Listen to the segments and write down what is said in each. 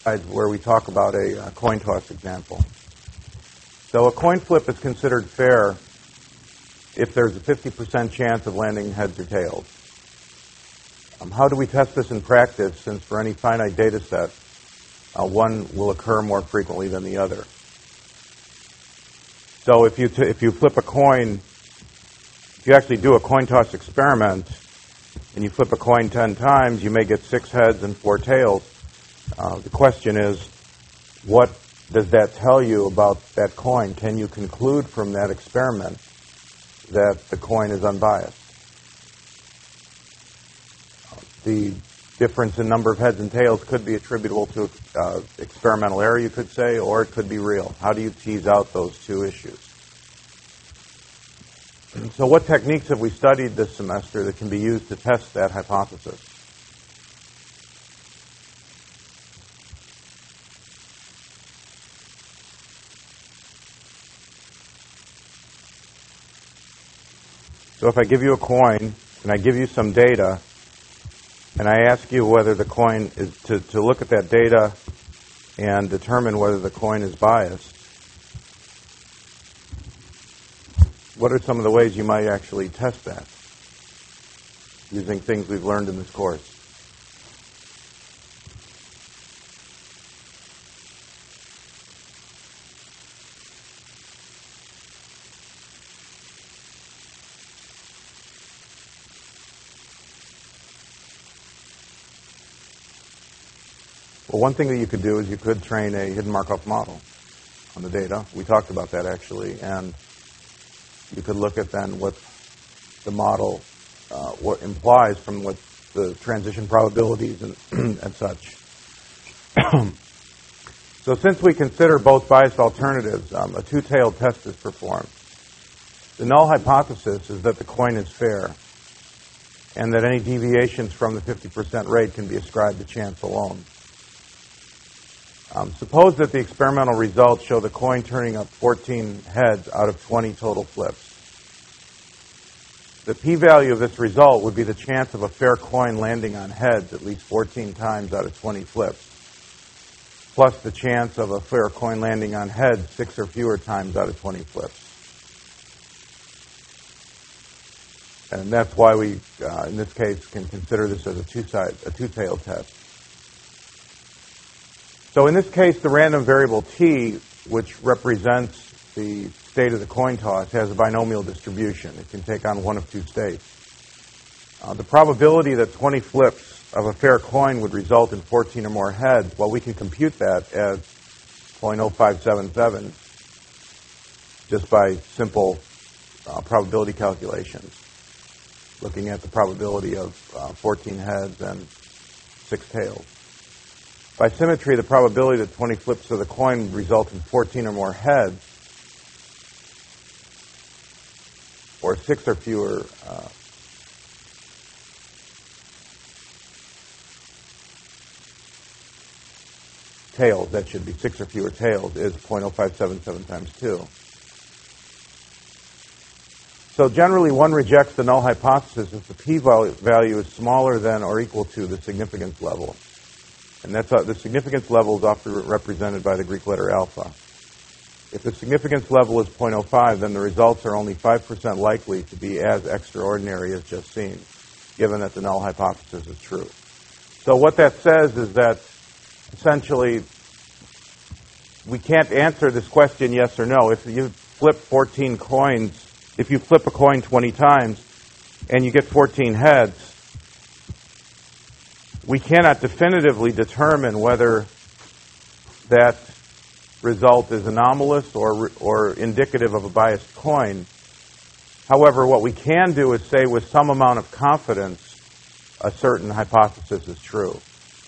where we talk about a coin toss example. So a coin flip is considered fair if there's a 50% chance of landing heads or tails. How do we test this in practice, since for any finite data set, one will occur more frequently than the other? So if you flip a coin, if you actually do a coin toss experiment, and you flip a coin 10 times, you may get 6 heads and 4 tails. The question is, what does that tell you about that coin? Can you conclude from that experiment that the coin is unbiased? The difference in number of heads and tails could be attributable to experimental error, you could say, or it could be real. How do you tease out those two issues? So what techniques have we studied this semester that can be used to test that hypothesis? So if I give you a coin and I give you some data, and I ask you whether the coin is to look at that data and determine whether the coin is biased, what are some of the ways you might actually test that using things we've learned in this course? Well, one thing that you could do is you could train a hidden Markov model on the data. We talked about that, actually, and you could look at then what the model what implies from what the transition probabilities and such. So since we consider both biased alternatives, a two-tailed test is performed. The null hypothesis is that the coin is fair and that any deviations from the 50% rate can be ascribed to chance alone. Suppose that the experimental results show the coin turning up 14 heads out of 20 total flips. The p-value of this result would be the chance of a fair coin landing on heads at least 14 times out of 20 flips, plus the chance of a fair coin landing on heads 6 or fewer times out of 20 flips. And that's why we, in this case, can consider this as a two-tailed test. So in this case, the random variable t, which represents the state of the coin toss, has a binomial distribution. It can take on one of two states. The probability that 20 flips of a fair coin would result in 14 or more heads, well, we can compute that as 0.0577 just by simple probability calculations, looking at the probability of 14 heads and 6 tails. By symmetry, the probability that 20 flips of the coin would result in 14 or more heads, or 6 or fewer tails, that should be 6 or fewer tails, is 0.0577 times 2. So generally, one rejects the null hypothesis if the p-value is smaller than or equal to the significance level. And that's the significance level is often represented by the Greek letter alpha. If the significance level is 0.05, then the results are only 5% likely to be as extraordinary as just seen, given that the null hypothesis is true. So what that says is that essentially we can't answer this question yes or no. If you flip 14 coins, if you flip a coin 20 times and you get 14 heads, we cannot definitively determine whether that result is anomalous or indicative of a biased coin. However, what we can do is say with some amount of confidence a certain hypothesis is true.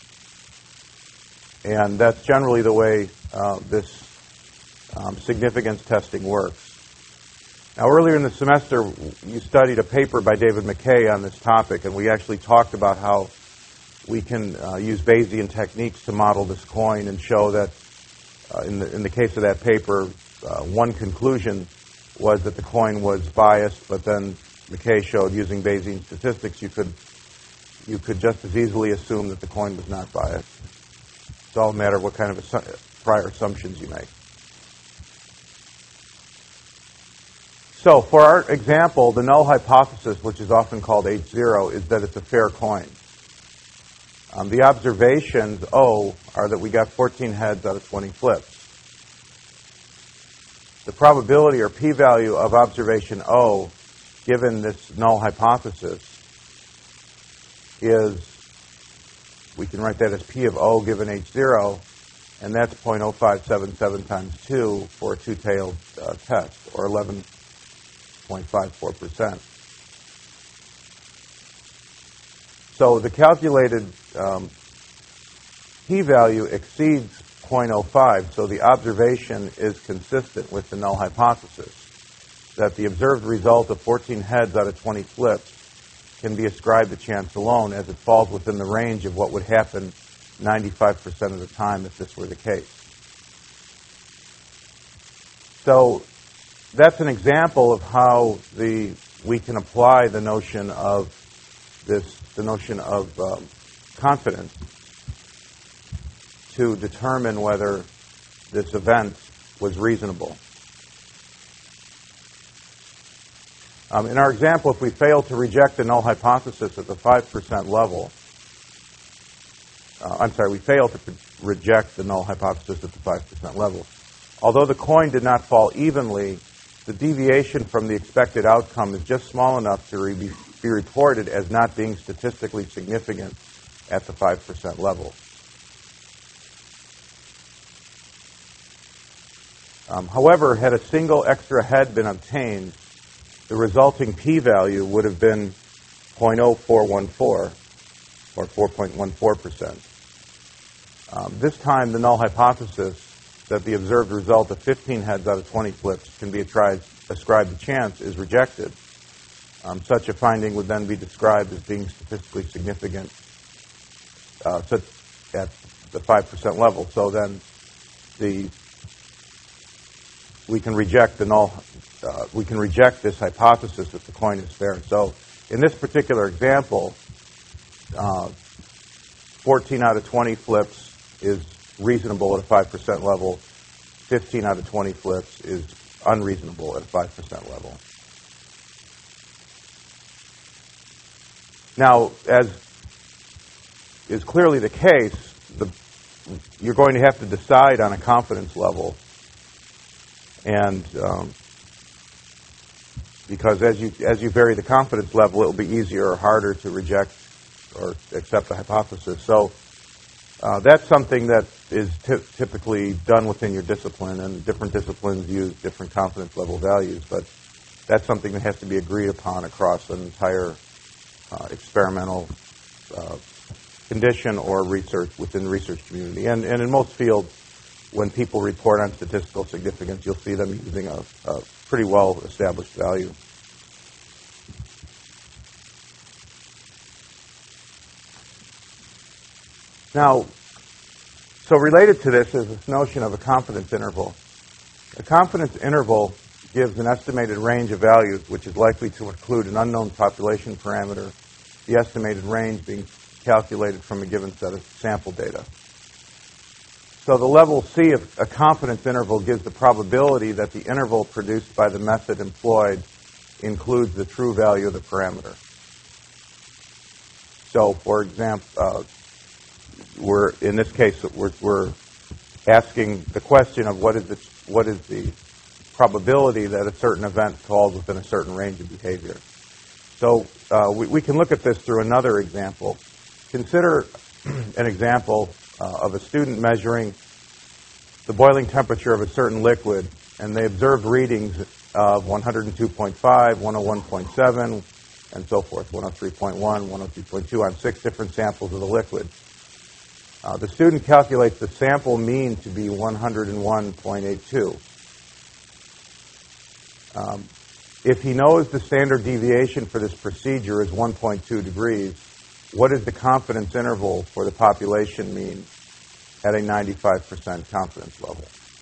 And that's generally the way this significance testing works. Now, earlier in the semester, you studied a paper by David McKay on this topic, and we actually talked about how we can use Bayesian techniques to model this coin and show that, in the case of that paper, one conclusion was that the coin was biased, but then McKay showed using Bayesian statistics you could just as easily assume that the coin was not biased. It's all a matter of what kind of prior assumptions you make. So for our example, the null hypothesis, which is often called H0, is that it's a fair coin. The observations, O, are that we got 14 heads out of 20 flips. The probability or p-value of observation O, given this null hypothesis, is, we can write that as P of O given H0, and that's 0.0577 times 2 for a two-tailed test, or 11.54%. So the calculated p-value exceeds 0.05, so the observation is consistent with the null hypothesis, that the observed result of 14 heads out of 20 flips can be ascribed to chance alone, as it falls within the range of what would happen 95% of the time if this were the case. So that's an example of how we can apply the notion of confidence to determine whether this event was reasonable. In our example, if we fail to reject the null hypothesis at the 5% level, we fail to reject the null hypothesis at the 5% level. Although the coin did not fall evenly, the deviation from the expected outcome is just small enough to be reported as not being statistically significant at the 5% level. However, had a single extra head been obtained, the resulting p-value would have been 0.0414, or 4.14%. This time, the null hypothesis that the observed result of 15 heads out of 20 flips can be ascribed to chance is rejected. Such a finding would then be described as being statistically significant at the 5% level. So then we can reject this hypothesis that the coin is fair. So in this particular example, 14 out of 20 flips is reasonable at a 5% level. 15 out of 20 flips is unreasonable at a 5% level. Now, as is clearly the case, you're going to have to decide on a confidence level, and because as you vary the confidence level, it will be easier or harder to reject or accept the hypothesis. So that's something that is typically done within your discipline, and different disciplines use different confidence level values, but that's something that has to be agreed upon across an entire experimental condition or research within the research community. And in most fields, when people report on statistical significance, you'll see them using a pretty well-established value. Now, so related to this is this notion of a confidence interval. A confidence interval gives an estimated range of values which is likely to include an unknown population parameter, the estimated range being calculated from a given set of sample data. So the level C of a confidence interval gives the probability that the interval produced by the method employed includes the true value of the parameter. So, for example, in this case we're asking the question of what is the probability that a certain event falls within a certain range of behavior. So we can look at this through another example. Consider an example of a student measuring the boiling temperature of a certain liquid, and they observed readings of 102.5, 101.7, and so forth, 103.1, 103.2 on 6 different samples of the liquid. The student calculates the sample mean to be 101.82. If he knows the standard deviation for this procedure is 1.2 degrees, what is the confidence interval for the population mean at a 95% confidence level?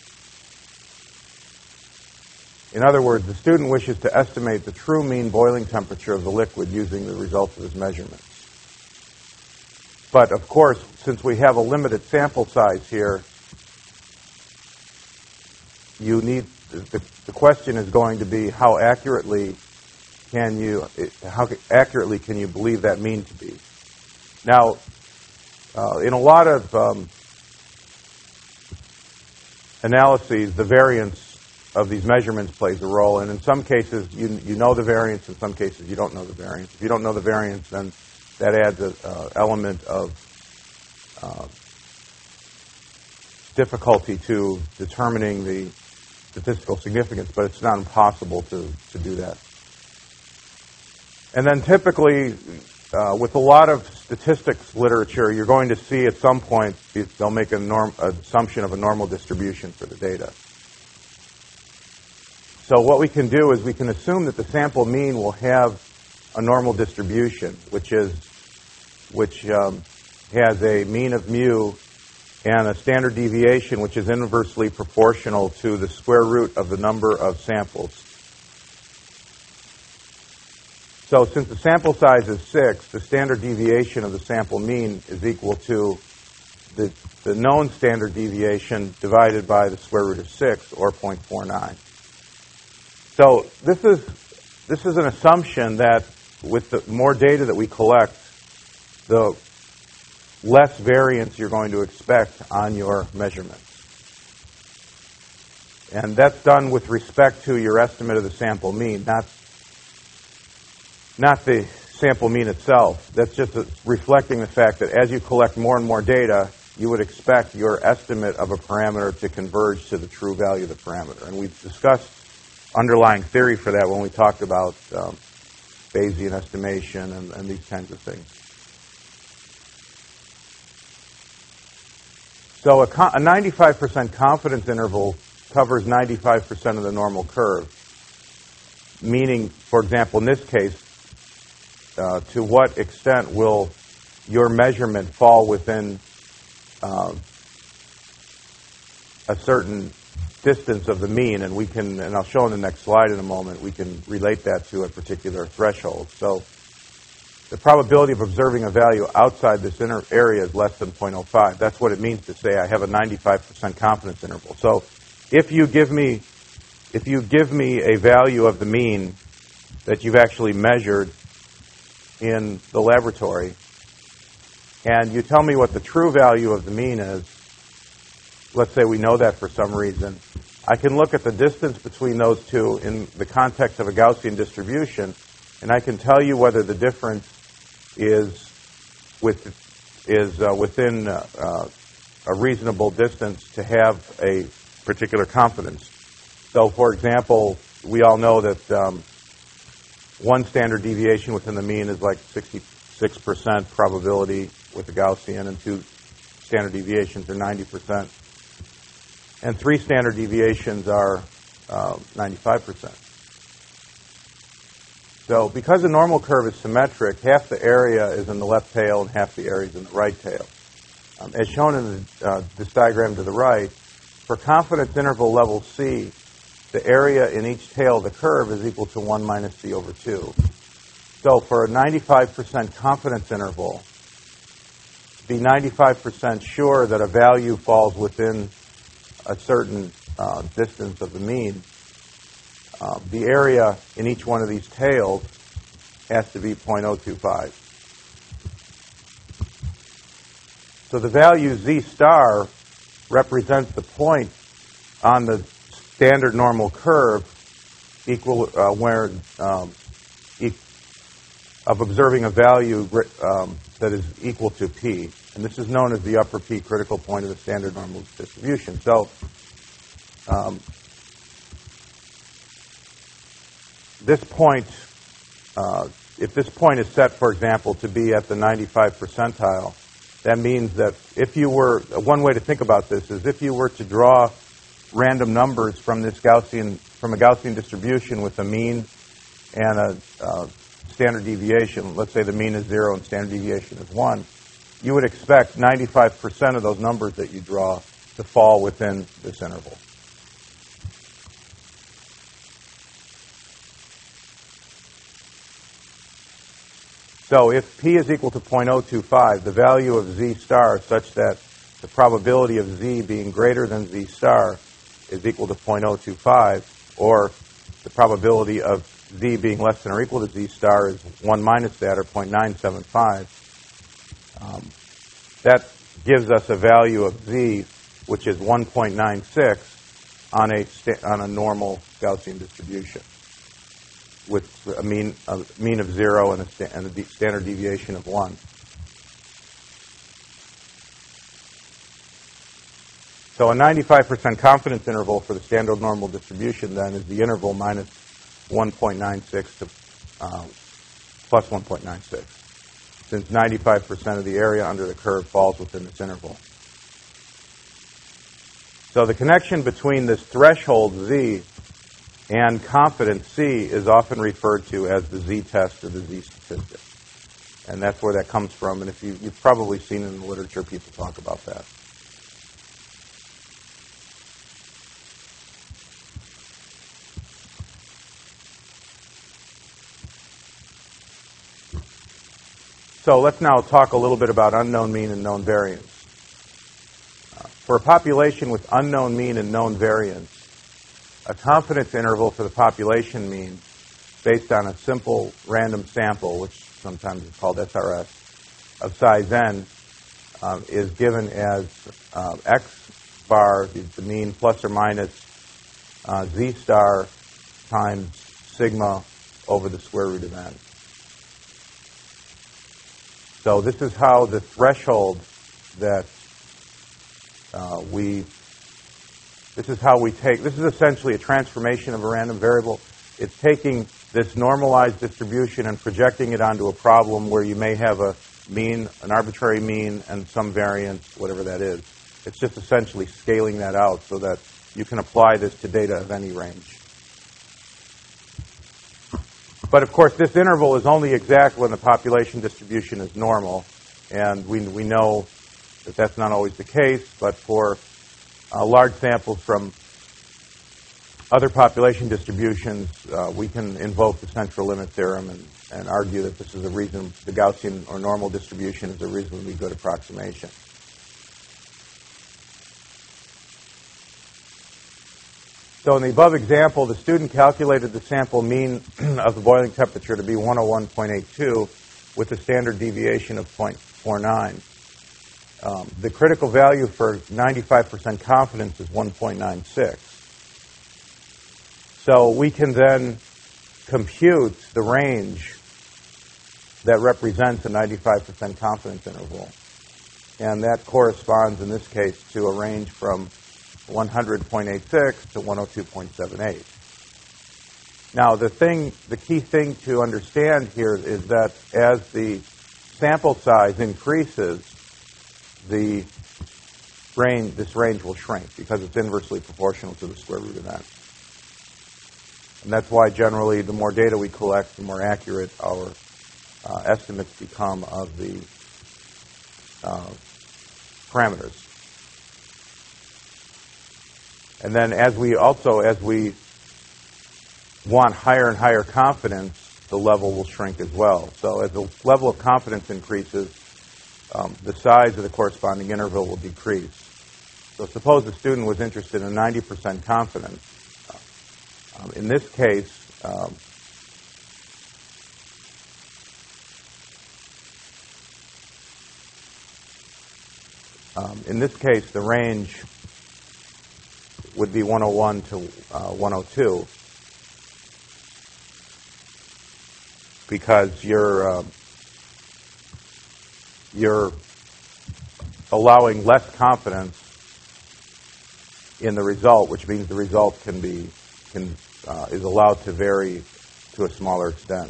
In other words, the student wishes to estimate the true mean boiling temperature of the liquid using the results of his measurements. But of course, since we have a limited sample size here, you need the question is going to be how accurately can you believe that mean to be? Now, in a lot of analyses, the variance of these measurements plays a role, and in some cases you know the variance, in some cases you don't know the variance. If you don't know the variance, then that adds an element of difficulty to determining the statistical significance, but it's not impossible to do that. And then typically, with a lot of statistics literature, you're going to see at some point they'll make an assumption of a normal distribution for the data. So what we can do is we can assume that the sample mean will have a normal distribution, which has a mean of mu and a standard deviation which is inversely proportional to the square root of the number of samples. So since the sample size is 6, the standard deviation of the sample mean is equal to the known standard deviation divided by the square root of 6, or 0.49. So this is an assumption that with the more data that we collect, the less variance you're going to expect on your measurements. And that's done with respect to your estimate of the sample mean, not the sample mean itself. That's just reflecting the fact that as you collect more and more data, you would expect your estimate of a parameter to converge to the true value of the parameter. And we've discussed underlying theory for that when we talked about Bayesian estimation and these kinds of things. So a 95% confidence interval covers 95% of the normal curve, meaning, for example, in this case, to what extent will your measurement fall within a certain distance of the mean, and we can, and I'll show in the next slide in a moment, we can relate that to a particular threshold. So the probability of observing a value outside this inner area is less than 0.05. That's what it means to say I have a 95% confidence interval. So if you give me a value of the mean that you've actually measured in the laboratory, and you tell me what the true value of the mean is, let's say we know that for some reason, I can look at the distance between those two in the context of a Gaussian distribution, and I can tell you whether the difference is within a reasonable distance to have a particular confidence. So, for example, we all know that one standard deviation within the mean is like 66% probability with the Gaussian, and 2 standard deviations are 90%. And 3 standard deviations are 95%. So because the normal curve is symmetric, half the area is in the left tail and half the area is in the right tail. As shown in this diagram to the right, for confidence interval level C, the area in each tail of the curve is equal to 1 minus C over 2. So for a 95% confidence interval, be 95% sure that a value falls within a certain distance of the mean, the area in each one of these tails has to be 0.025. So the value Z star represents the point on the standard normal curve of observing a value that is equal to P. And this is known as the upper P critical point of the standard normal distribution. So this point, if this point is set, for example, to be at the 95th percentile, that means that if you were, one way to think about this is if you were to draw random numbers from a Gaussian distribution with a mean and a standard deviation, let's say the mean is 0 and standard deviation is 1, you would expect 95% of those numbers that you draw to fall within this interval. So if P is equal to 0.025, the value of Z star such that the probability of Z being greater than Z star is equal to 0.025, or the probability of Z being less than or equal to Z star is 1 minus that, or 0.975. That gives us a value of Z, which is 1.96 on a normal Gaussian distribution, with a mean of 0 and a standard deviation of 1. So a 95% confidence interval for the standard normal distribution then is the interval minus 1.96 to plus 1.96, since 95% of the area under the curve falls within this interval. So the connection between this threshold Z and confidence C is often referred to as the Z-test or the Z-statistic. And that's where that comes from. And if you've probably seen in the literature people talk about that. So let's now talk a little bit about unknown mean and known variance. For a population with unknown mean and known variance, a confidence interval for the population mean based on a simple random sample, which sometimes is called SRS, of size n, is given as x bar, the mean, plus or minus z star times sigma over the square root of n. So this is how the threshold that this is essentially a transformation of a random variable. It's taking this normalized distribution and projecting it onto a problem where you may have a mean, an arbitrary mean, and some variance, whatever that is. It's just essentially scaling that out so that you can apply this to data of any range. But of course, this interval is only exact when the population distribution is normal, and we know that that's not always the case, but for large samples from other population distributions, we can invoke the central limit theorem and argue that this is a reason, the Gaussian or normal distribution is a reasonably good approximation. So in the above example, the student calculated the sample mean of the boiling temperature to be 101.82 with a standard deviation of 0.49. The critical value for 95% confidence is 1.96. So we can then compute the range that represents a 95% confidence interval. And that corresponds, in this case, to a range from 100.86 to 102.78. Now, the key thing to understand here is that as the sample size increases, this range will shrink because it's inversely proportional to the square root of n. And that's why generally the more data we collect, the more accurate our estimates become of the parameters. And then as we want higher and higher confidence, the level will shrink as well. So as the level of confidence increases, the size of the corresponding interval will decrease. So suppose the student was interested in 90% confidence. In this case, the range would be 101 to 102, because you're allowing less confidence in the result, which means the result is allowed to vary to a smaller extent.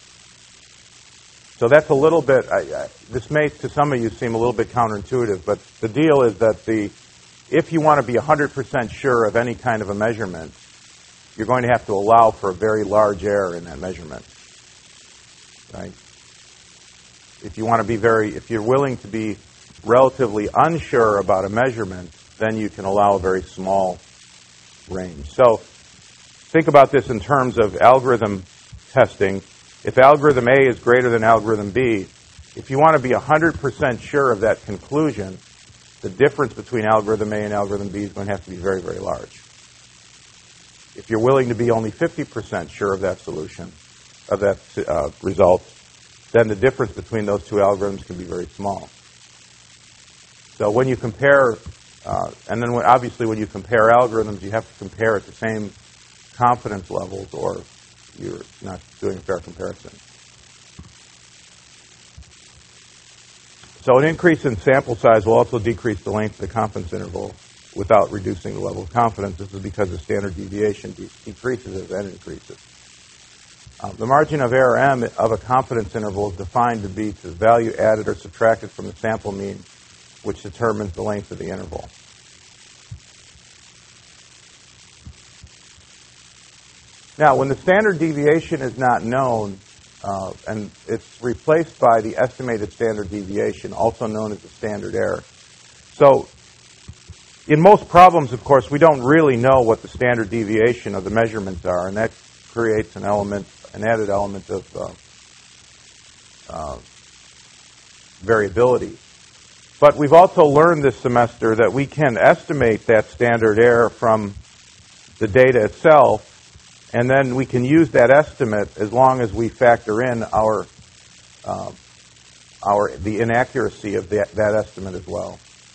So that's a little bit. This may, to some of you, seem a little bit counterintuitive, but the deal is that if you want to be 100% sure of any kind of a measurement, you're going to have to allow for a very large error in that measurement. Right? If you're willing to be relatively unsure about a measurement, then you can allow a very small range. So think about this in terms of algorithm testing. If algorithm A is greater than algorithm B, if you want to be 100% sure of that conclusion, the difference between algorithm A and algorithm B is going to have to be very, very large. If you're willing to be only 50% sure of that solution, of that result, then the difference between those two algorithms can be very small. So when you compare, and then obviously when you compare algorithms, you have to compare at the same confidence levels or you're not doing a fair comparison. So an increase in sample size will also decrease the length of the confidence interval without reducing the level of confidence. This is because the standard deviation decreases as n increases. The margin of error m of a confidence interval is defined to be the value added or subtracted from the sample mean, which determines the length of the interval. Now, when the standard deviation is not known, and it's replaced by the estimated standard deviation, also known as the standard error. So, in most problems, of course, we don't really know what the standard deviation of the measurements are, and that creates an added element of variability. But we've also learned this semester that we can estimate that standard error from the data itself, and then we can use that estimate as long as we factor in the inaccuracy of that estimate as well.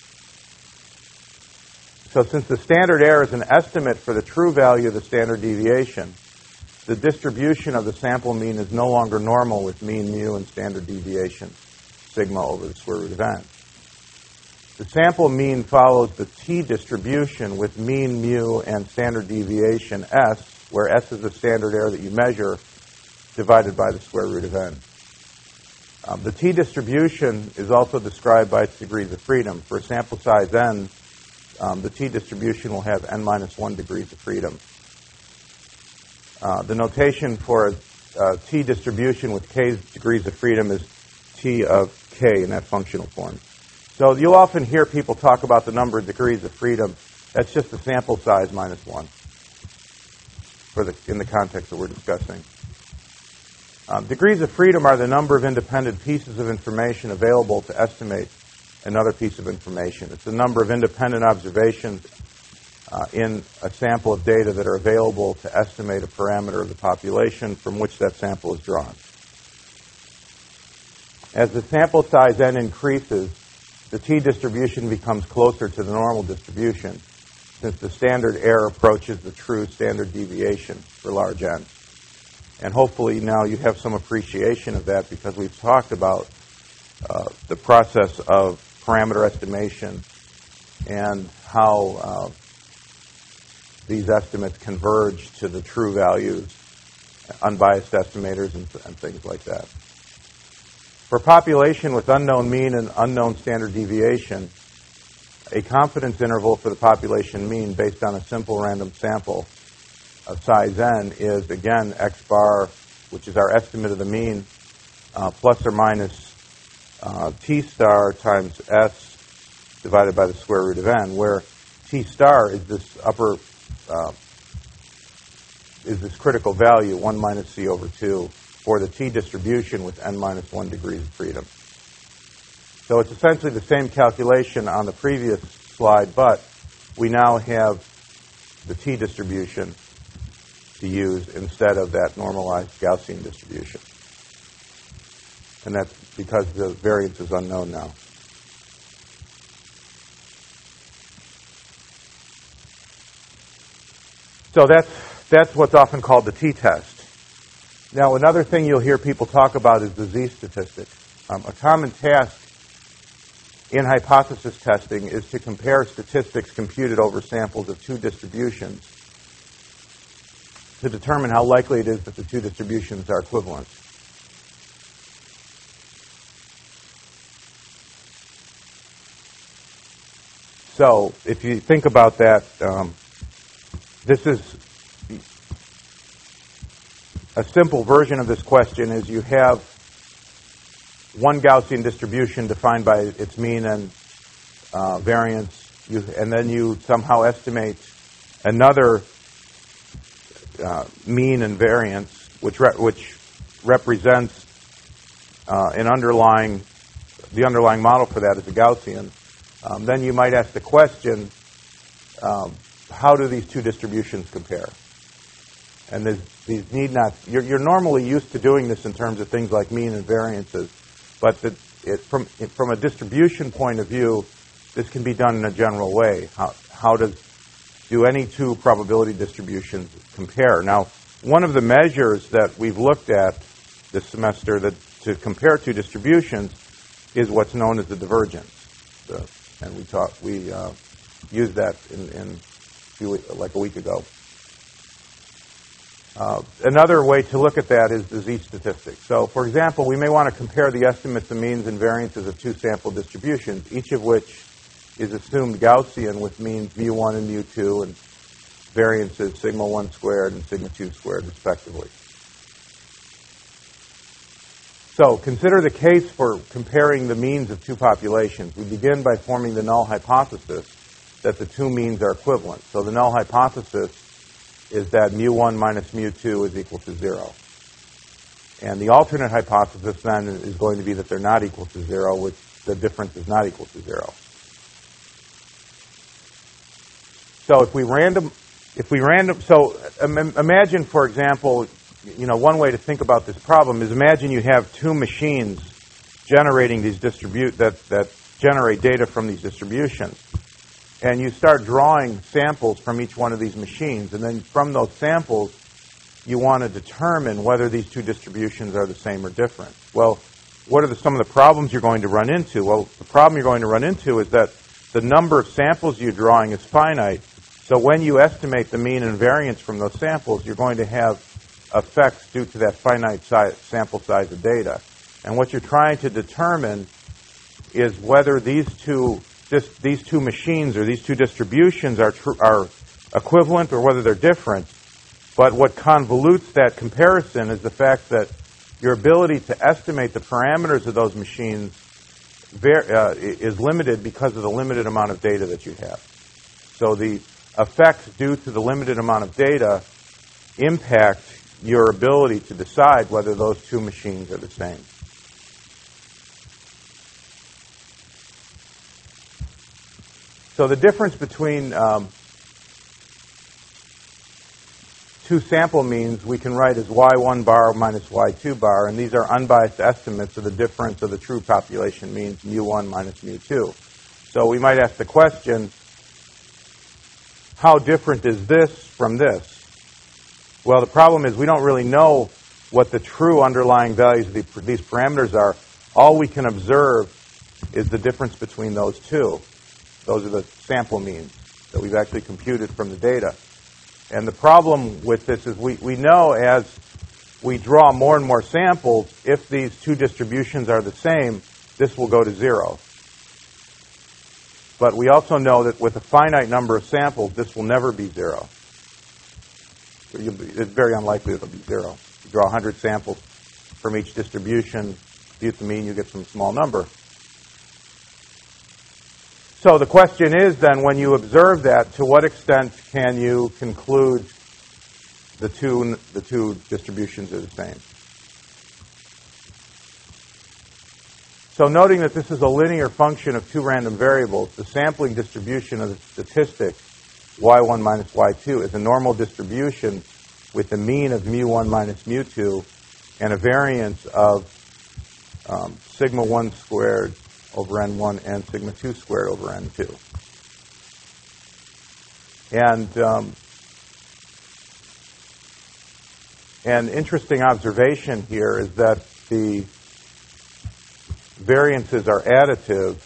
So since the standard error is an estimate for the true value of the standard deviation, the distribution of the sample mean is no longer normal with mean mu and standard deviation sigma over the square root of n. The sample mean follows the t distribution with mean mu and standard deviation s, where s is the standard error that you measure, divided by the square root of n. The t distribution is also described by its degrees of freedom. For a sample size n, the t distribution will have n minus 1 degrees of freedom. The notation for a t distribution with k's degrees of freedom is t of k in that functional form. So you'll often hear people talk about the number of degrees of freedom. That's just the sample size minus 1 in the context that we're discussing. Degrees of freedom are the number of independent pieces of information available to estimate another piece of information. It's the number of independent observations in a sample of data that are available to estimate a parameter of the population from which that sample is drawn. As the sample size n increases, the t distribution becomes closer to the normal distribution, since the standard error approaches the true standard deviation for large n. And hopefully now you have some appreciation of that because we've talked about the process of parameter estimation and how these estimates converge to the true values, unbiased estimators, and things like that. For a population with unknown mean and unknown standard deviation, a confidence interval for the population mean based on a simple random sample of size n is, again, x bar, which is our estimate of the mean, plus or minus t star times s divided by the square root of n, where t star is this critical value, 1 minus c over 2, for the t distribution with n minus 1 degrees of freedom. So it's essentially the same calculation on the previous slide, but we now have the t distribution to use instead of that normalized Gaussian distribution. And that's because the variance is unknown now. So that's what's often called the t-test. Now, another thing you'll hear people talk about is the z-statistic. A common task in hypothesis testing is to compare statistics computed over samples of two distributions to determine how likely it is that the two distributions are equivalent. So, if you think about that, this is a simple version of this question is you have one Gaussian distribution defined by its mean and variance, and then you somehow estimate another mean and variance, which represents the underlying model for that is a Gaussian, then you might ask the question, how do these two distributions compare? And these need not, you're normally used to doing this in terms of things like mean and variances, but from a distribution point of view, this can be done in a general way. How do any two probability distributions compare? Now, one of the measures that we've looked at this semester to compare two distributions is what's known as the divergence. And we used that like a week ago. Another way to look at that is the z-statistic. So, for example, we may want to compare the estimates of means and variances of two sample distributions, each of which is assumed Gaussian with means mu1 and mu2 and variances sigma 1 squared and sigma 2 squared, respectively. So, consider the case for comparing the means of two populations. We begin by forming the null hypothesis that the two means are equivalent. So, the null hypothesis is that mu1 minus mu2 is equal to 0. And the alternate hypothesis then is going to be that they're not equal to 0, which the difference is not equal to 0. So imagine, for example, one way to think about this problem is imagine you have two machines generating these that generate data from these distributions. And you start drawing samples from each one of these machines. And then from those samples, you want to determine whether these two distributions are the same or different. Well, what are some of the problems you're going to run into? Well, the problem you're going to run into is that the number of samples you're drawing is finite. So when you estimate the mean and variance from those samples, you're going to have effects due to that finite sample size of data. And what you're trying to determine is whether these two machines or these two distributions are equivalent or whether they're different. But what convolutes that comparison is the fact that your ability to estimate the parameters of those machines is limited because of the limited amount of data that you have. So the effects due to the limited amount of data impact your ability to decide whether those two machines are the same. So the difference between two sample means we can write as y1 bar minus y2 bar, and these are unbiased estimates of the difference of the true population means mu1 minus mu2. So we might ask the question, how different is this from this? Well, the problem is we don't really know what the true underlying values of these parameters are. All we can observe is the difference between those two. Those are the sample means that we've actually computed from the data. And the problem with this is we know as we draw more and more samples, if these two distributions are the same, this will go to 0. But we also know that with a finite number of samples, this will never be 0. So it's very unlikely it'll be 0. You draw 100 samples from each distribution, compute the mean, you get some small number. So the question is then, when you observe that, to what extent can you conclude the two distributions are the same? So noting that this is a linear function of two random variables, the sampling distribution of the statistic y1 minus y2 is a normal distribution with a mean of mu1 minus mu2 and a variance of sigma 1 squared over n1 and sigma 2 squared over n2. And an interesting observation here is that the variances are additive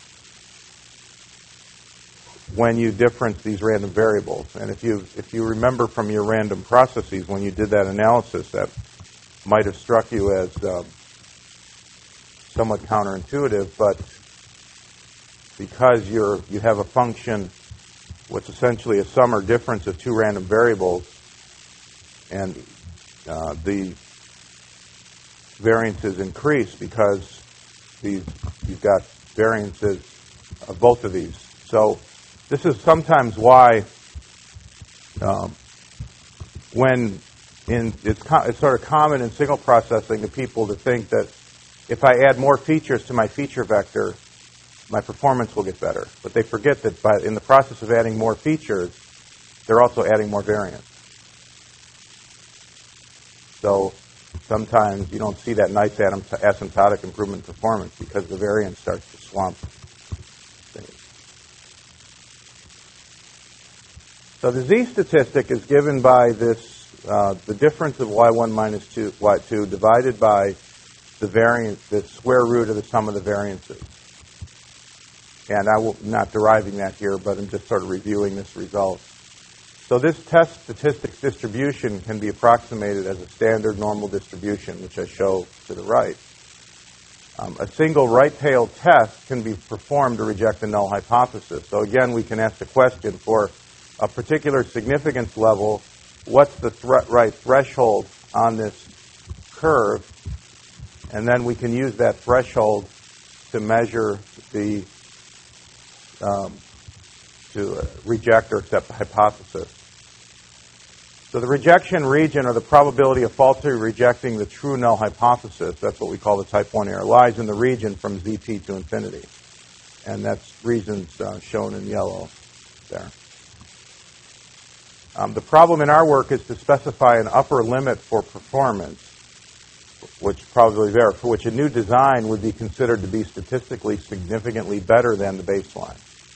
when you difference these random variables. And if you remember from your random processes when you did that analysis, that might have struck you as somewhat counterintuitive, but because you have a function with essentially a sum or difference of two random variables, and the variances increase because you've got variances of both of these. So this is sometimes why when it's sort of common in signal processing to people to think that if I add more features to my feature vector, my performance will get better. But they forget that in the process of adding more features, they're also adding more variance. So sometimes you don't see that nice asymptotic improvement in performance because the variance starts to swamp things. So the z statistic is given by this, the difference of y1 minus y2 divided by the variance, the square root of the sum of the variances. And I'm not deriving that here, but I'm just sort of reviewing this result. So this test statistics distribution can be approximated as a standard normal distribution, which I show to the right. A single right-tailed test can be performed to reject the null hypothesis. So again, we can ask the question for a particular significance level, what's the right threshold on this curve? And then we can use that threshold to measure the to reject or accept the hypothesis. So the rejection region, or the probability of falsely rejecting the true null hypothesis, that's what we call the type 1 error, lies in the region from ZT to infinity. And that's regions shown in yellow there. The problem in our work is to specify an upper limit for performance, which probably there, for which a new design would be considered to be statistically significantly better than the baseline.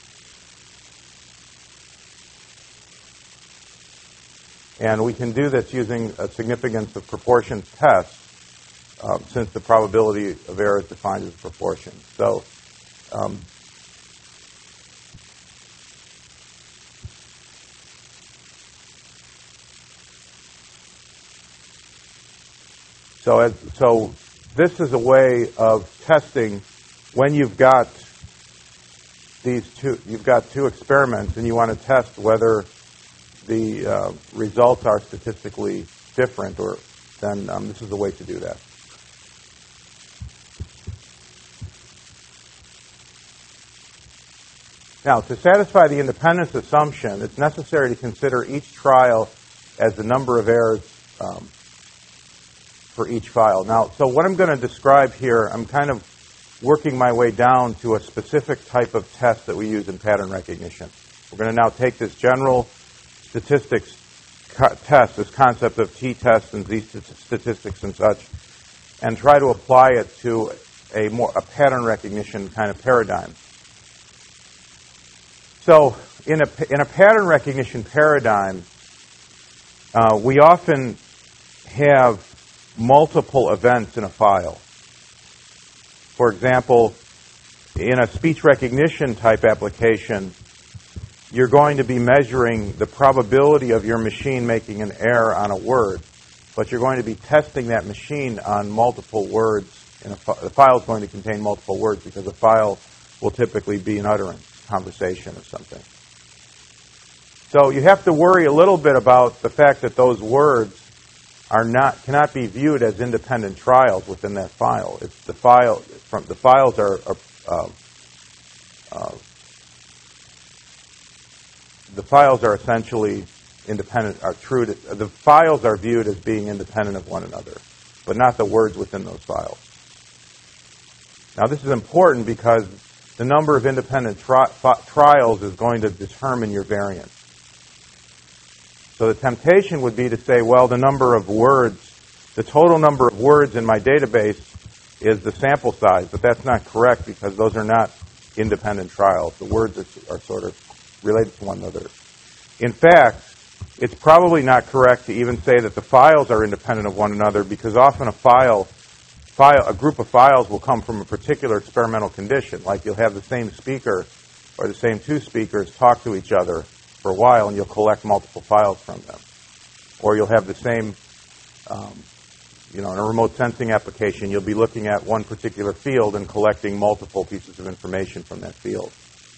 And we can do this using a significance of proportions test, since the probability of error is defined as a proportion. So So this is a way of testing when you've got two experiments and you want to test whether the results are statistically different, or then this is the way to do that. Now, to satisfy the independence assumption, it's necessary to consider each trial as the number of errors for each file. Now, so what I'm going to describe here, I'm kind of working my way down to a specific type of test that we use in pattern recognition. We're going to now take this general statistics test, this concept of t-tests and z-statistics and such, and try to apply it to a pattern recognition kind of paradigm. So in a pattern recognition paradigm, we often have multiple events in a file. For example, in a speech recognition type application, you're going to be measuring the probability of your machine making an error on a word, but you're going to be testing that machine on multiple words. The file is going to contain multiple words because a file will typically be an utterance, conversation or something. So you have to worry a little bit about the fact that those words cannot be viewed as independent trials within that file. It's the files are essentially independent. The files are viewed as being independent of one another, but not the words within those files. Now, this is important because the number of independent trials is going to determine your variance. So the temptation would be to say, well, the total number of words in my database is the sample size, but that's not correct because those are not independent trials. The words are sort of related to one another. In fact, it's probably not correct to even say that the files are independent of one another, because often a group of files will come from a particular experimental condition. Like you'll have the same speaker or the same two speakers talk to each other for a while, and you'll collect multiple files from them. Or you'll have the same, in a remote sensing application, you'll be looking at one particular field and collecting multiple pieces of information from that field.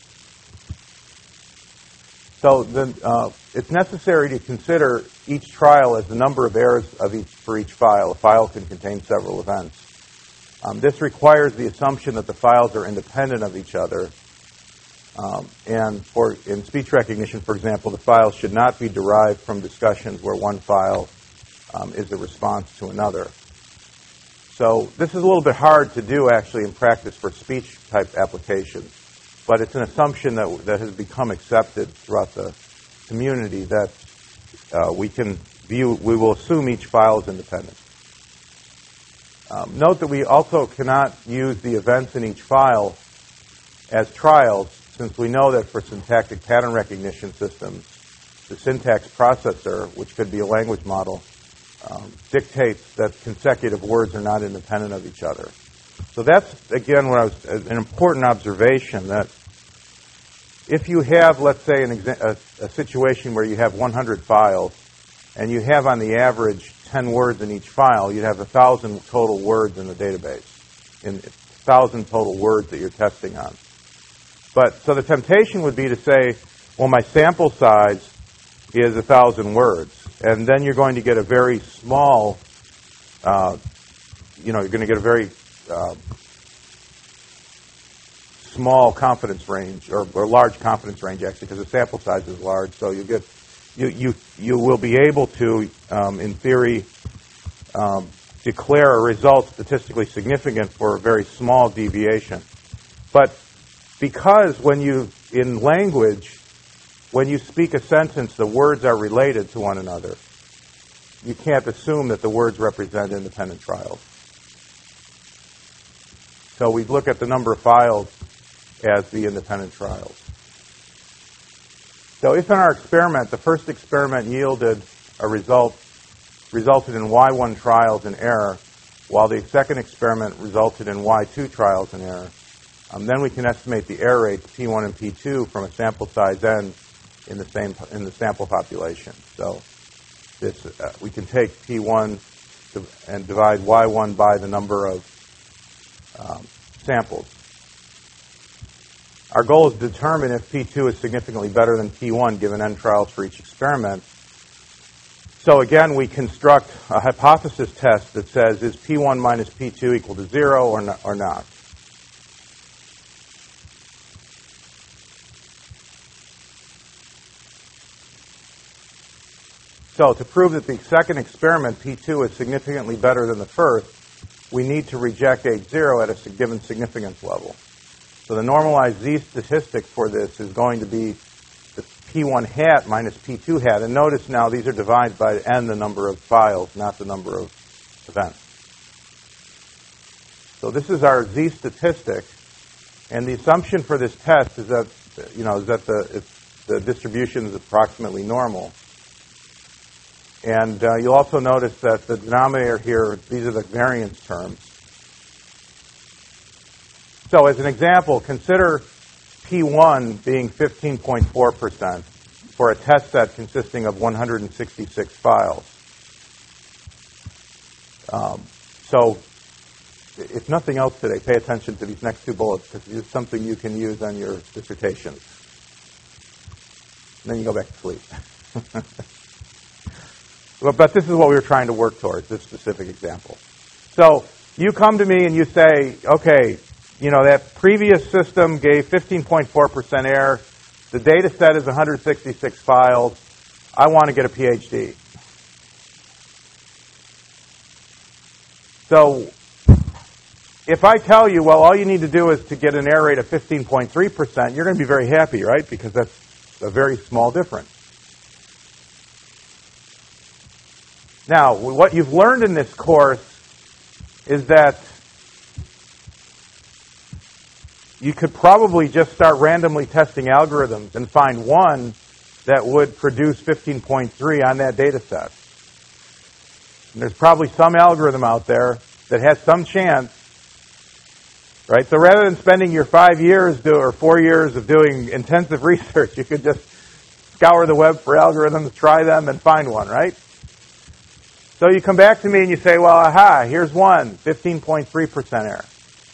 So it's necessary to consider each trial as the number of errors for each file. A file can contain several events. This requires the assumption that the files are independent of each other. And in speech recognition, for example, the files should not be derived from discussions where one file is a response to another. So this is a little bit hard to do actually in practice for speech type applications, but it's an assumption that has become accepted throughout the community that we will assume each file is independent. Note that we also cannot use the events in each file as trials, since we know that for syntactic pattern recognition systems, the syntax processor, which could be a language model, dictates that consecutive words are not independent of each other. So that's, again, an important observation, that if you have, let's say, a situation where you have 100 files, and you have on the average 10 words in each file, you'd have 1,000 total words in the database, in 1,000 total words that you're testing on. So the temptation would be to say, well, my sample size is 1,000 words, and then you're going to get a very small, you're going to get a very small confidence range, or large confidence range actually, because the sample size is large. So you will be able to, in theory, declare a result statistically significant for a very small deviation. But because in language, when you speak a sentence, the words are related to one another, you can't assume that the words represent independent trials. So we look at the number of files as the independent trials. So if in our experiment, the first experiment yielded a resulted in Y1 trials in error, while the second experiment resulted in Y2 trials in error, then we can estimate the error rates P1 and P2 from a sample size n in the sample population. So we can take P1 and divide Y1 by the number of samples. Our goal is to determine if P2 is significantly better than P1 given n trials for each experiment. So again, we construct a hypothesis test that says, is P1 minus P2 equal to 0 or not? So to prove that the second experiment, P2, is significantly better than the first, we need to reject H0 at a given significance level. So the normalized Z statistic for this is going to be the P1 hat minus P2 hat. And notice now these are divided by n, the number of files, not the number of events. So this is our Z statistic. And the assumption for this test is that, the distribution is approximately normal. And you'll also notice that the denominator here, these are the variance terms. So as an example, consider P1 being 15.4% for a test set consisting of 166 files. So if nothing else today, pay attention to these next two bullets, because it's something you can use on your dissertation. And then you go back to sleep. But this is what we were trying to work towards, this specific example. So you come to me and you say, okay, that previous system gave 15.4% error. The data set is 166 files. I want to get a PhD. So if I tell you, well, all you need to do is to get an error rate of 15.3%, you're going to be very happy, right? Because that's a very small difference. Now, what you've learned in this course is that you could probably just start randomly testing algorithms and find one that would produce 15.3 on that data set. And there's probably some algorithm out there that has some chance, right? So rather than spending your 5 years or 4 years of doing intensive research, you could just scour the web for algorithms, try them, and find one, right? So you come back to me and you say, well, aha, here's one, 15.3% error.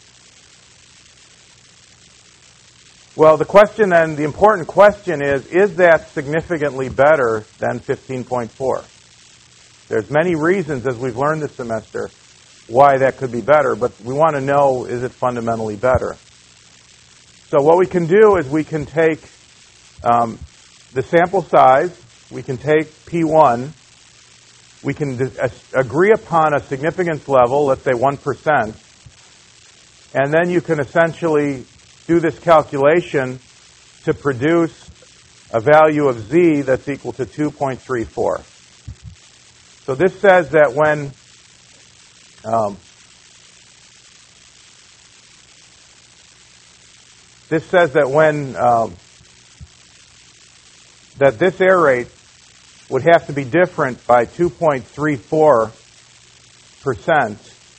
Well, the important question is that significantly better than 15.4? There's many reasons, as we've learned this semester, why that could be better, but we want to know, is it fundamentally better? So what we can do is we can take the sample size, we can take P1, we can agree upon a significance level, let's say 1%, and then you can essentially do this calculation to produce a value of z that's equal to 2.34. So this says that when that this error rate would have to be different by 2.34%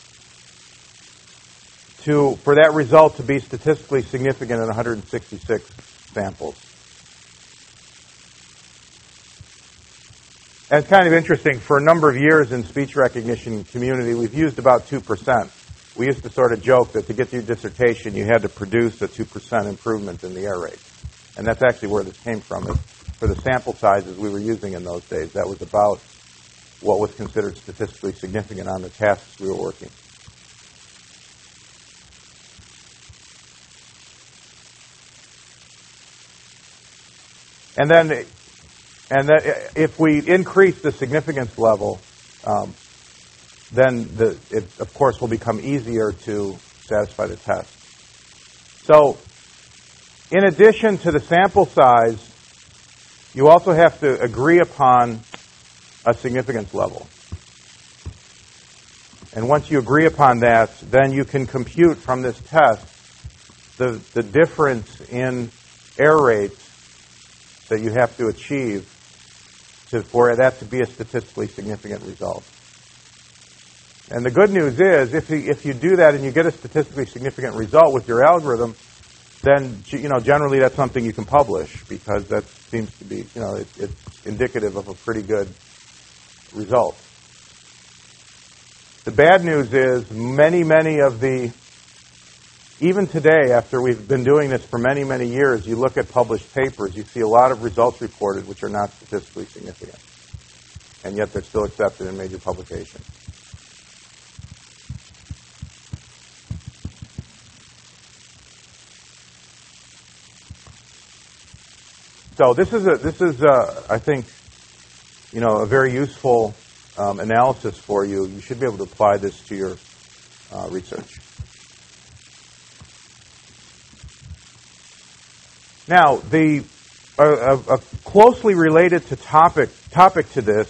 for that result to be statistically significant in 166 samples. And it's kind of interesting. For a number of years in speech recognition community, we've used about 2%. We used to sort of joke that to get your dissertation, you had to produce a 2% improvement in the error rate. And that's actually where this came from. For the sample sizes we were using in those days, that was about what was considered statistically significant on the tasks we were working. And then if we increase the significance level, then it, of course, will become easier to satisfy the test. So, in addition to the sample size, you also have to agree upon a significance level. And once you agree upon that, then you can compute from this test the difference in error rates that you have to achieve for that to be a statistically significant result. And the good news is, if you do that and you get a statistically significant result with your algorithm, then generally that's something you can publish, because that seems to be it's indicative of a pretty good result. The bad news is many of the, even today, after we've been doing this for many years, you look at published papers, you see a lot of results reported which are not statistically significant, and yet they're still accepted in major publications. So this is I think, a very useful analysis for you. You should be able to apply this to your research. Now, a closely related topic to this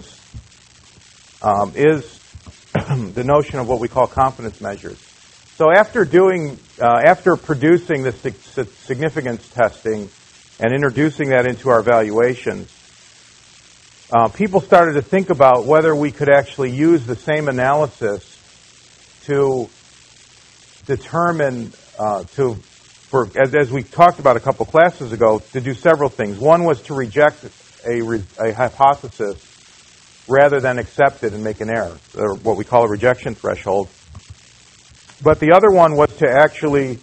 is the notion of what we call confidence measures. So after producing the significance testing and introducing that into our evaluations, people started to think about whether we could actually use the same analysis to determine, as we talked about a couple classes ago, to do several things. One was to reject a hypothesis rather than accept it and make an error, or what we call a rejection threshold. But the other one was to actually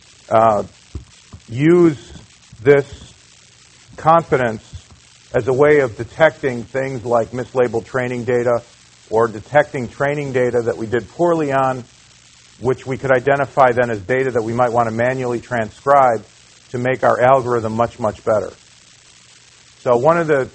use this confidence as a way of detecting things like mislabeled training data, or detecting training data that we did poorly on, which we could identify then as data that we might want to manually transcribe to make our algorithm much better. So one of the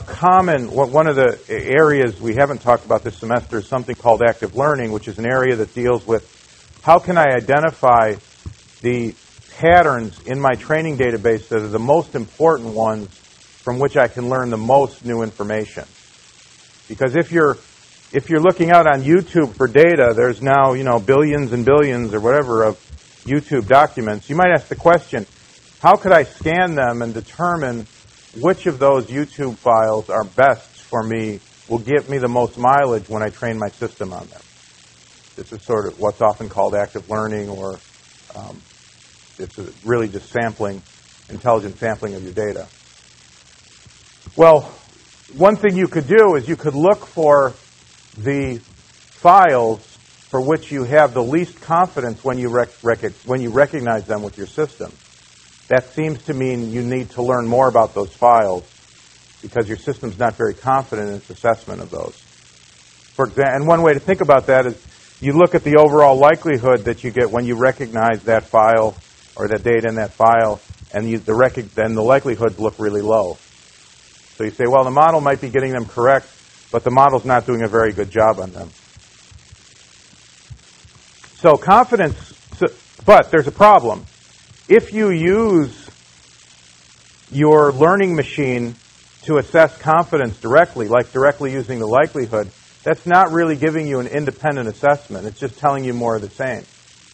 areas we haven't talked about this semester is something called active learning, which is an area that deals with how can I identify the patterns in my training database that are the most important ones from which I can learn the most new information. Because if you're looking out on YouTube for data, there's now, billions and billions or whatever of YouTube documents. You might ask the question, how could I scan them and determine which of those YouTube files are best for me, will give me the most mileage when I train my system on them? This is sort of what's often called active learning, or it's really just sampling, intelligent sampling of your data. Well, one thing you could do is you could look for the files for which you have the least confidence when you recognize them with your system. That seems to mean you need to learn more about those files because your system's not very confident in its assessment of those. For example, and one way to think about that is you look at the overall likelihood that you get when you recognize that file or that data in that file, and then the likelihoods look really low. So you say, well, the model might be getting them correct but the model's not doing a very good job on them. So confidence, but there's a problem. If you use your learning machine to assess confidence directly, like directly using the likelihood, that's not really giving you an independent assessment. It's just telling you more of the same.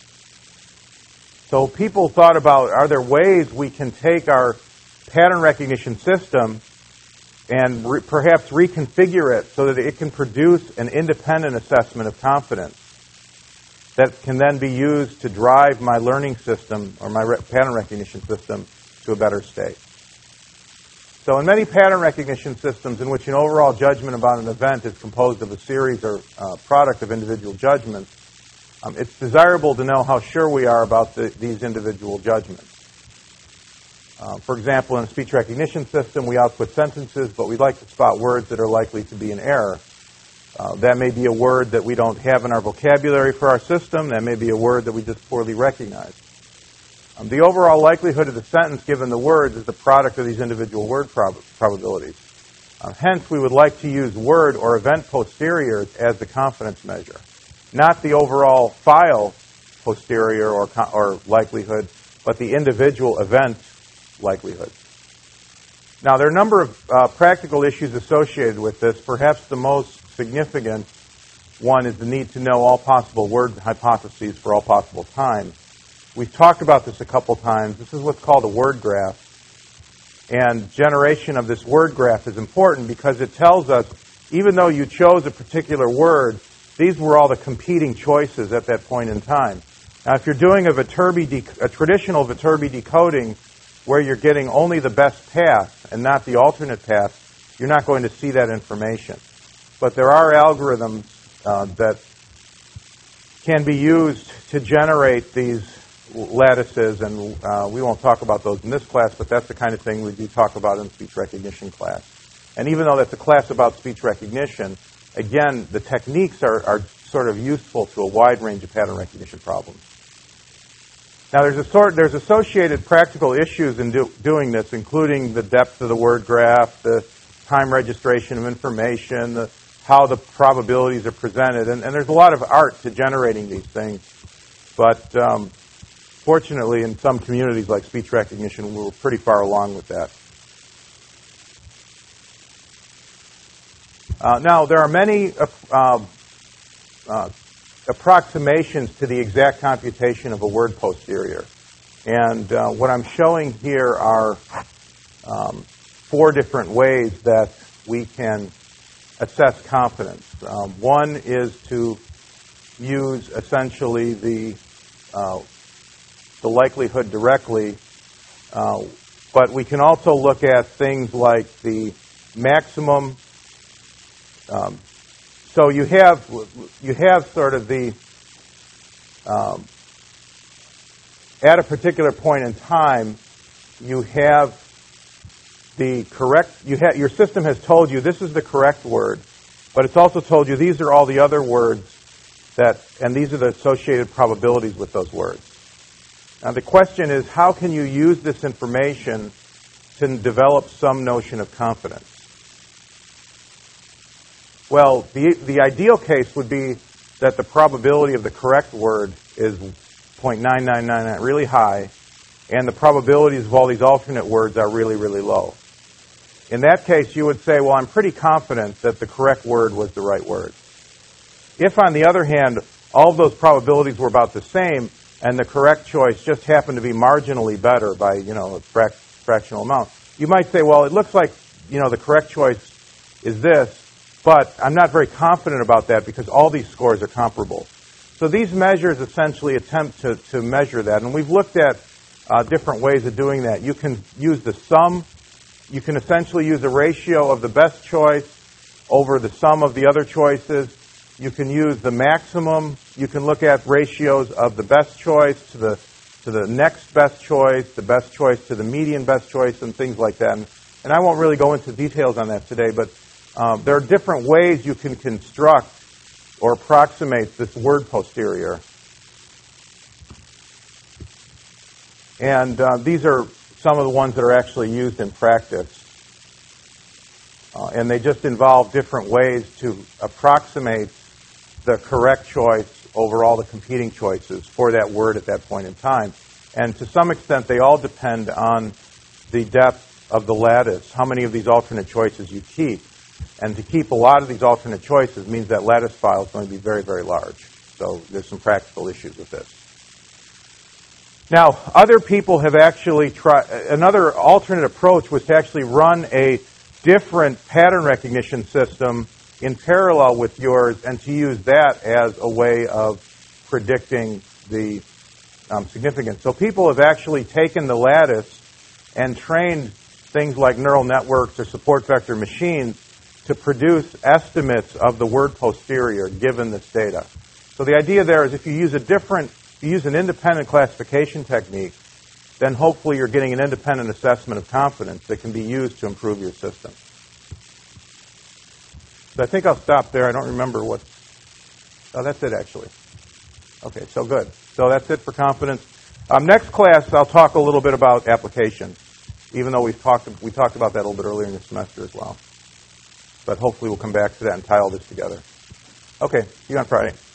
So people thought about, are there ways we can take our pattern recognition system and perhaps reconfigure it so that it can produce an independent assessment of confidence that can then be used to drive my learning system or my pattern recognition system to a better state. So in many pattern recognition systems in which an overall judgment about an event is composed of a series or product of individual judgments, it's desirable to know how sure we are about these individual judgments. For example, in a speech recognition system, we output sentences, but we'd like to spot words that are likely to be in error. That may be a word that we don't have in our vocabulary for our system. That may be a word that we just poorly recognize. The overall likelihood of the sentence given the words is the product of these individual word probabilities. Hence, we would like to use word or event posteriors as the confidence measure, not the overall file posterior or likelihood, but the individual event likelihood. Now, there are a number of practical issues associated with this. Perhaps the most significant one is the need to know all possible word hypotheses for all possible time. We've talked about this a couple times. This is what's called a word graph. And generation of this word graph is important because it tells us, even though you chose a particular word, these were all the competing choices at that point in time. Now, if you're doing a traditional Viterbi decoding where you're getting only the best path and not the alternate path, you're not going to see that information. But there are algorithms that can be used to generate these lattices, and we won't talk about those in this class, but that's the kind of thing we do talk about in speech recognition class. And even though that's a class about speech recognition, again, the techniques are sort of useful to a wide range of pattern recognition problems. Now, there's associated practical issues in doing this, including the depth of the word graph, the time registration of information, how the probabilities are presented, and there's a lot of art to generating these things. But fortunately, in some communities like speech recognition, we're pretty far along with that. Now, there are many approximations to the exact computation of a word posterior. And what I'm showing here are 4 different ways that we can assess confidence. One is to use essentially the likelihood directly, but we can also look at things like the maximum. So you have sort of the at a particular point in time, you have the correct. Your system has told you this is the correct word, but it's also told you these are all the other words and these are the associated probabilities with those words. Now the question is, how can you use this information to develop some notion of confidence? Well, the ideal case would be that the probability of the correct word is 0.9999, really high, and the probabilities of all these alternate words are really, really low. In that case, you would say, well, I'm pretty confident that the correct word was the right word. If, on the other hand, all of those probabilities were about the same, and the correct choice just happened to be marginally better by, a fractional amount, you might say, well, it looks like, the correct choice is this, but I'm not very confident about that because all these scores are comparable. So these measures essentially attempt to measure that, and we've looked at different ways of doing that. You can use the sum. You can essentially use a ratio of the best choice over the sum of the other choices. You can use the maximum. You can look at ratios of the best choice to the next best choice, the best choice to the median best choice, and things like that. And I won't really go into details on that today, but there are different ways you can construct or approximate this word posterior. And these are some of the ones that are actually used in practice. And they just involve different ways to approximate the correct choice over all the competing choices for that word at that point in time. And to some extent, they all depend on the depth of the lattice, how many of these alternate choices you keep. And to keep a lot of these alternate choices means that lattice file is going to be very, very large. So there's some practical issues with this. Now, other people have actually tried, another alternate approach was to actually run a different pattern recognition system in parallel with yours and to use that as a way of predicting the significance. So people have actually taken the lattice and trained things like neural networks or support vector machines to produce estimates of the word posterior given this data. So the idea there is if you use an independent classification technique, then hopefully you're getting an independent assessment of confidence that can be used to improve your system. So I think I'll stop there. I don't remember what. Oh, that's it, actually. Okay, so good. So that's it for confidence. Next class, I'll talk a little bit about applications, even though we talked about that a little bit earlier in the semester as well. But hopefully we'll come back to that and tie all this together. Okay, see you on Friday.